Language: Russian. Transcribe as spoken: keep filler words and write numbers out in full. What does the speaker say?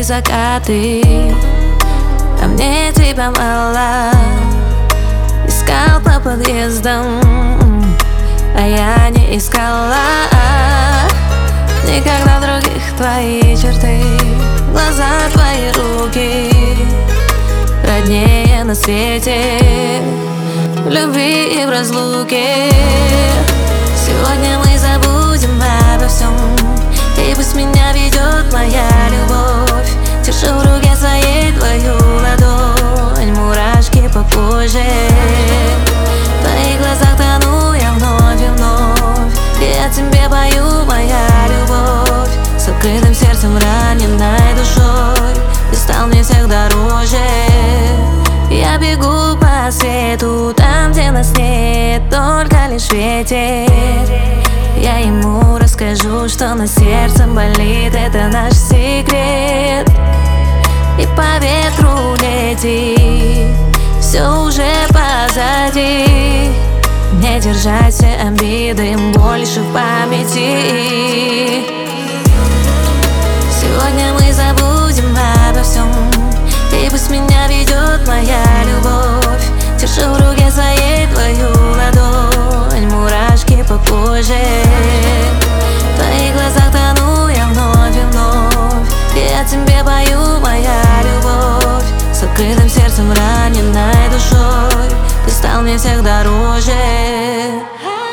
закаты, а мне тебя мало. Искал по подъездам, а я не искала. Никогда других твои черты, глаза, твои руки роднее на свете, в любви и в разлуке. Сегодня мы забудем обо всем, и пусть меня ведет моя любовь. Держу в руке своей твою ладонь, мурашки по коже. В твоих глазах тону я вновь и вновь, и я тебе пою, моя любовь. С открытым сердцем, раненной душой, ты стал мне всех дороже. Я бегу по свету, там, где нас нет, только лишь ветер. Я ему расскажу, что на сердце болит, это наш секрет. И по ветру лети, все уже позади. Не держать все обиды, им больше в памяти. Сегодня мы забудем обо всем, и пусть меня ведет моя любовь. Держу в руке своей твою ладонь, мурашки по коже. В твоих глазах тону я вновь и вновь, и я тебе пою, моя любовь. С открытым сердцем, раненной душой, ты стал мне всех дороже.